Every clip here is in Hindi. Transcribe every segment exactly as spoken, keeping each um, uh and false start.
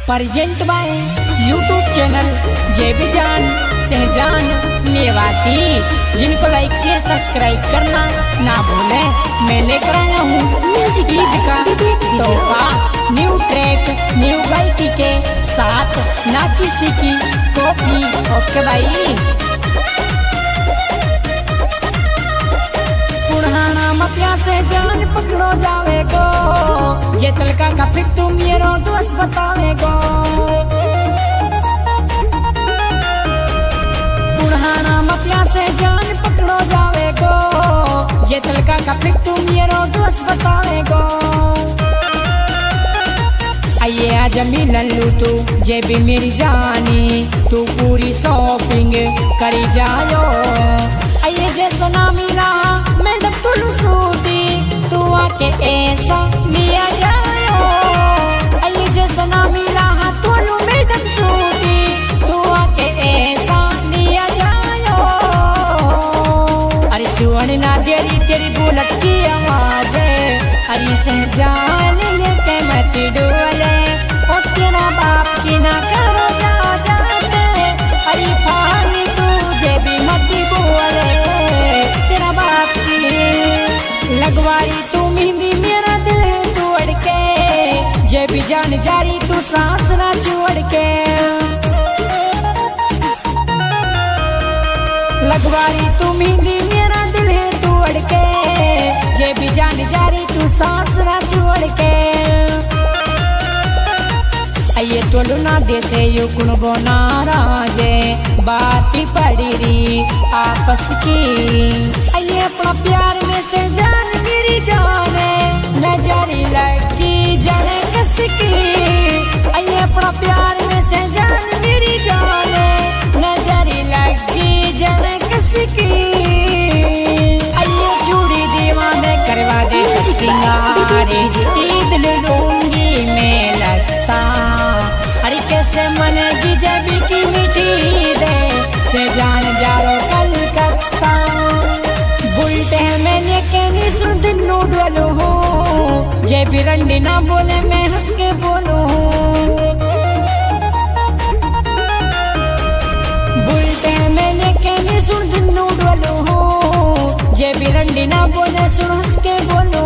प्रेजेंट बाय यूट्यूब चैनल जय बिजान सहजान मेवाती, जिनको लाइक शेयर सब्सक्राइब करना ना भूले। मैं लेकर आया हूँ ईद का तोहफा, न्यू ट्रैक न्यू गायकी के साथ, ना किसी की कॉपी। ओके भाई, पुराना मपिया से जान पकड़ो जावेगो, जे तलका का फिर तुम मेरो दोस्त बतावेगो। पुराना मपिया से जान पकड़ो जावेगो, जे तलका का फिर तुम मेरो दोस्त बतावेगो। आइए आज मिलन लू तू जे भी मेरी जानी, तू पूरी शॉपिंग करी जायो। आइए जैसा ना मिला मैडम तुलू सूटी, तू आके ऐसा लिया जायो। आइए जैसा ना मिला तुलू मैडम सूटी, तू आके ऐसा लिया जायो। अरे सुन ना देरी तेरी बुलेट की आवाज, अरे सहजान लेके मत डोले, ओ तेरा बाप की ना करो जा जाते। अरे फानी तुझे भी मत बोले, तेरा बाप की लगवाई तू मेहंदी मेरा दिल तोड़ के, जे भी जान जारी तू सांस ना छोड़ के। लगवाई तू मेहंदी मेरा दिल तोड़ के, जे भी जान जारी तू सांस ना छोड़ के। आइए तोलू ना दे से यू गुण बो नाराजे, बात ही पड़ी री आपस की। आइए अपना प्यार में से जान मेरी जाने, मैं जारी लगी जाने किसकी। आइए अपना प्यार में से जान मेरी जाने, मैं जारी लगी जाने किसकी। आइए चूड़ी दीवाने करवा दे सिंगारे, जीत लूंगी मैं लगता। अरे कैसे मनेगी जबी की मीठी दे से जान जारो कलकत्ता। बुलटे मैंने कहनी सुन दिनू डोलो हो, जे भी रंडी ना बोले मैं हंस के बोलू। बुलटे मैंने कहनी सुन दिनू डोलो हो, जे भी रंडी ना बोले सुन हंस के बोलू।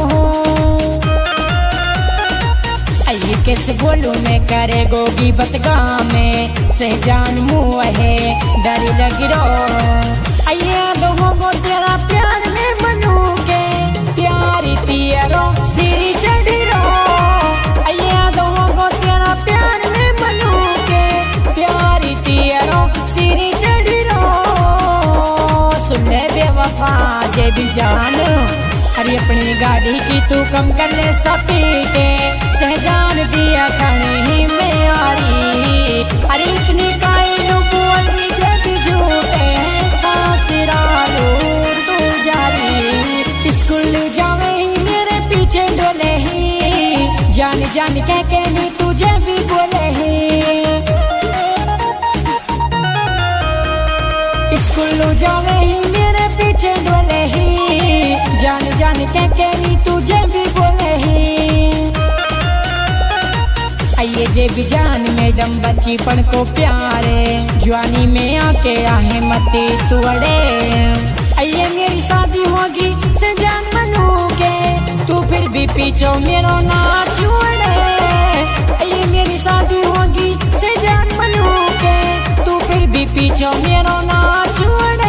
आइए कैसे बोलूं मैं करे गोगी बतगा में, सहजान मुँह है डर लग रो। आइए दोनों को तेरा प्यार में बनू के, प्यारी तेरो सिरी चढ़ी रो। आइए दोनों को तेरा प्यार में बनू के, प्यारी तेरो सिरी चढ़ी रो। सुनने बेवफा जे भी जान, अरे अपनी गाड़ी की तू कम कर ले सपी के, सहजान दिया खाने ही में आ रही। अरे इतनी कायलू बोली जब झूठे सासुरालू तू जा रही। स्कूल जावे ही मेरे पीछे डोले ही, जान जान कह के नहीं तुझे भी बोले ही। स्कूल जावे ही मेरे पीछे डोले ही, जान जान कह के नहीं तुझे भी बोले ही। आइए जे भी जान मैडम बचपन को प्यारे, जवानी में आके आहे मते तुअड़े। आइए मेरी शादी होगी से जान मनू के, तू फिर भी पीछो मेरो ना छोड़े। आइए मेरी शादी होगी से जान मनू के, तू फिर भी पीछो मेरो ना छोड़े।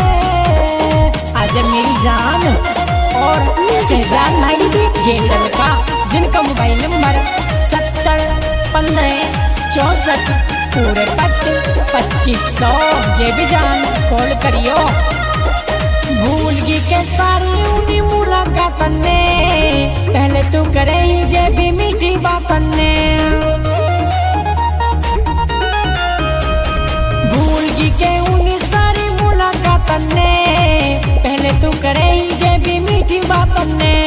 आज मेरी जान और सहजान भाई जेंटल का, जिनका मोबाइल नंबर सत्तर पंद्रह चौसठ पूरे पट पच्चीस सौ, जे भी जान कॉल करियो। भूल गई के सारी उन्हीं मुलाकात ने, पहले तू करे ही जे भी मीठी बातन ने। भूल गई के उन्हीं सारी मुलाकात ने, पहले तू करे ही जे भी मीठी बातन ने।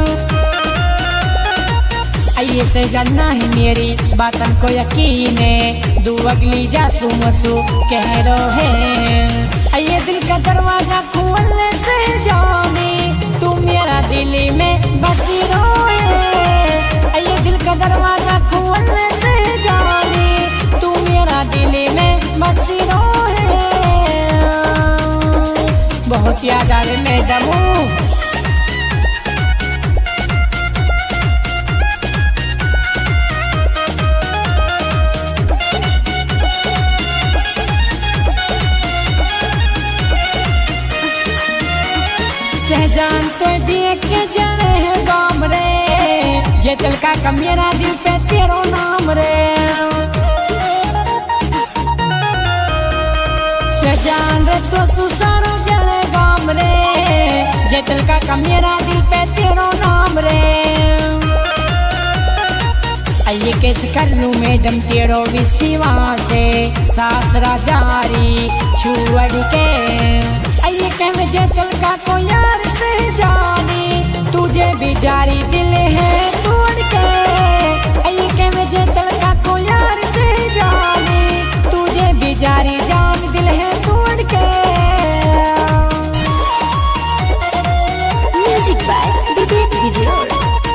आइए से जानना है मेरी बातन को यकीन है, दू अगली जासू मसू कह रो है। आइए दिल का दरवाजा खोलने से जाने, तू मेरा दिल में बसी रोए। आइए दिल का दरवाजा खोलने से जाने, बहुत याद आवे मैडम। सहजान तो देख के जाने है गाम रे, जेतल का का मेरा दिल पे तेरो नाम रे। सहजान रे तो सुसारो जले गाम रे, जेतल का का मेरा दिल पे तेरो नाम रे। आइए कैसे कर लूं मैडम तेरो विश्वास से, सासरा जारी छुअड़ के। आइए कह जेतल का को यार से जानी, तुझे भी जारी दिल है तोड़ के। आइए कह जेतल का को यार से जानी, तुझे भी जारी जान दिल है तोड़ के। Music by Vivek Vijay.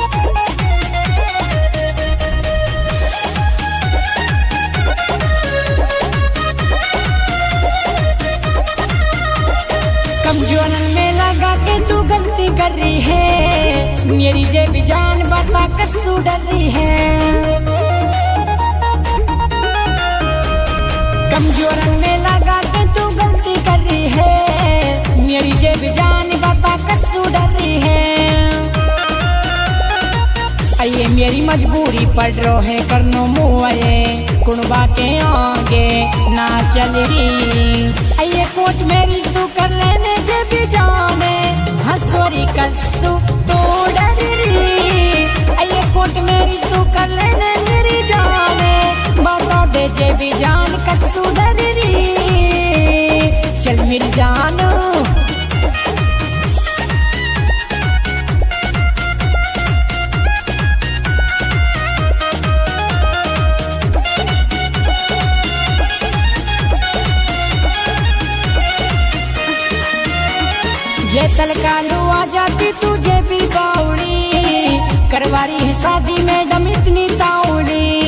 कमजोर में लगा के तू गलती कर रही है, मेरी जे भी जान बता कसू डर रही है। कमजोर में लगा के तू गलती कर रही है, मेरी जे भी जान बता कसू डर रही है। आइए मेरी मजबूरी पड़ रो है करनो मुआए, कुणबा के आगे ना चल रही। आइए कोट मेरी तू कर लेने जे भी जाने, हंसोरी कसू तो डर रही। आइए कोट मेरी तू कर लेने मेरी जाने, बता दे जे भी जान कसू डर रही। चल मेरी जान जेतल कालू आ जाती तुझे भी बाउड़ी, करवारी है शादी मैडम इतनी ताउड़ी।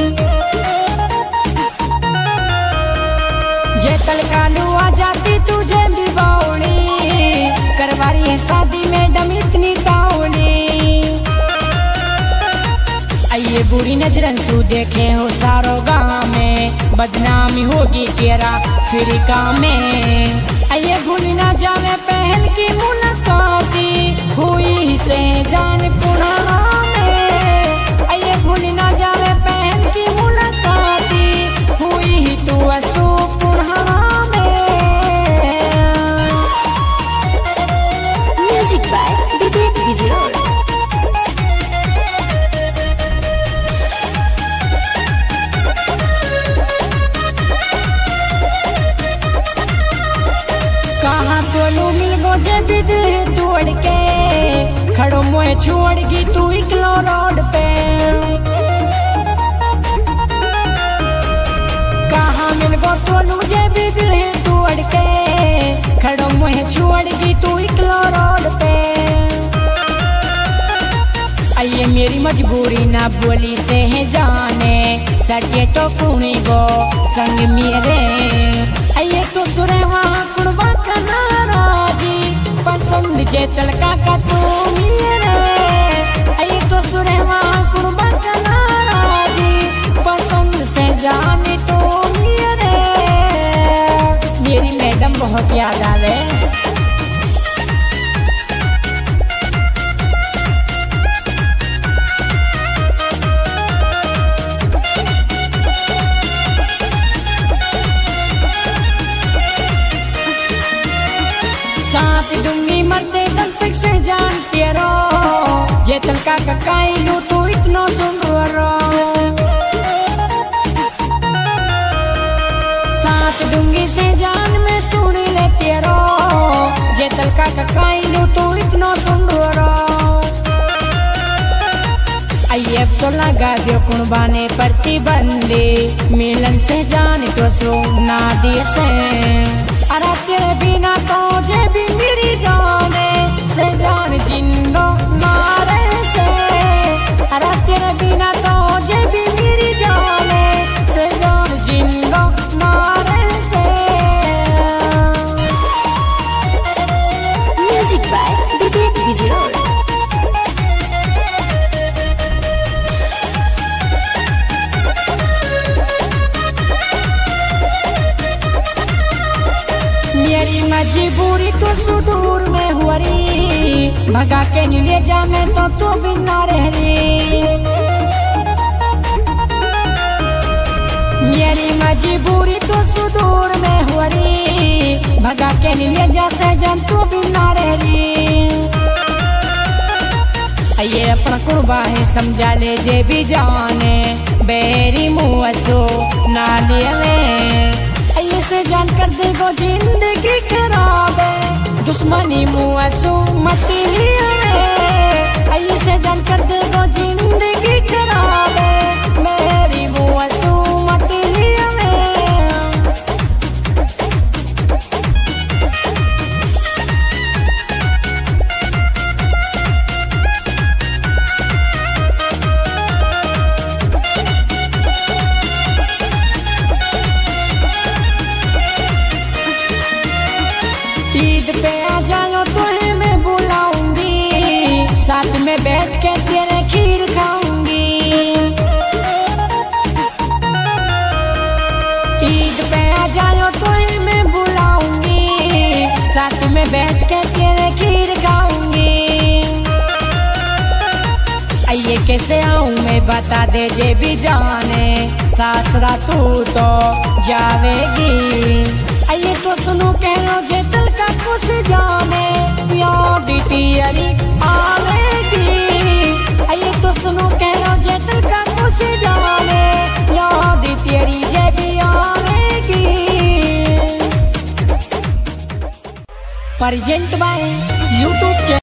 जेतल कालू आ जाती तुझे भी बाउड़ी, करवारी है शादी मैडम इतनी ताउड़ी। आइए बुरी नजरन तू देखे हो सारो गाँव में, बदनामी होगी तेरा फिर काम में। आइए भूल ना जावे पहल की मुलाकाती, हुई से जान पुराना में। आइए भूल ना जावे पहल की मुलाकाती, हुई तू असो पुराना में। Music by Vivek Vijay. कहाँ तोलू मिल गो जे भी दिल तोड़ के, खड़ो मोए छोड़गी तू इकलो रोड पे। कहाँ मिल गो तोलू जे भी दिल तोड़ के, खड़ो मोए छोड़गी तू इकलो रोड पे। आइए मेरी मजबूरी ना बोली से है जाने, सटे तो कुणी गो संग मेरे। आइए तो सुरे वहाँ कुड़बा का नाराजी, पसंद जेतल का का तू मेरे। आइए तो सुरे वहाँ कुड़बा का नाराजी, पसंद से जाने तो मेरे। मेरी मैडम बहुत याद आवे। साथ दूंगी मरते दम तक से जान तेरो, जेतल का ककाई लू तू इतनो सुन रो। साथ दूंगी से जान में सुन ले तेरो, जेतल का ककाई लू तू इतनो सुन रो। आइए अब तो लगा दियो कुर्बाने प्रतिबंधी, मिलन से जान तो सुना दिए से। अरे तेरे बिना तो जे भी मेरी जाने, से जान जिंदो नारे से। अरे तेरे बिना तो जे भी मेरी जाने, से जान जिंदो नारे से। मजबूरी तो सुदूर में हुरी, भगा के ले जा मैं तो तू बिना रह रही। मेरी मजबूरी तो सुदूर में हुरी, भगा के ले जा सजन तू बिना रह रही। ये अपना कुर्बा है समझा ले जे भी जाने, बेरी मुँह सो ना ले ये से जान कर देगो जिंदगी खराब है, दुश्मनी मुँह सो मत ये से जान कर देगो जिंदगी खराब है, मेरी मुँह सो मत ईद पे आ जाओ तुम्हें मैं बुलाऊंगी, साथ में बैठ के तेरे खीर खाऊंगी। ईद पे आ जाओ तुम्हें मैं बुलाऊंगी, साथ में बैठ के तेरे खीर खाऊंगी। आइए कैसे आऊं मैं बता दे जे भी जाने, सासरा तू तो जावेगी। आइए तो सुनो कहो जे दिल का खुश जाने, याद तेरी आवेगी। आइए तो सुनो कहो जे दिल का खुश जाने, याद तेरी जे भी आवेगी। Present by YouTube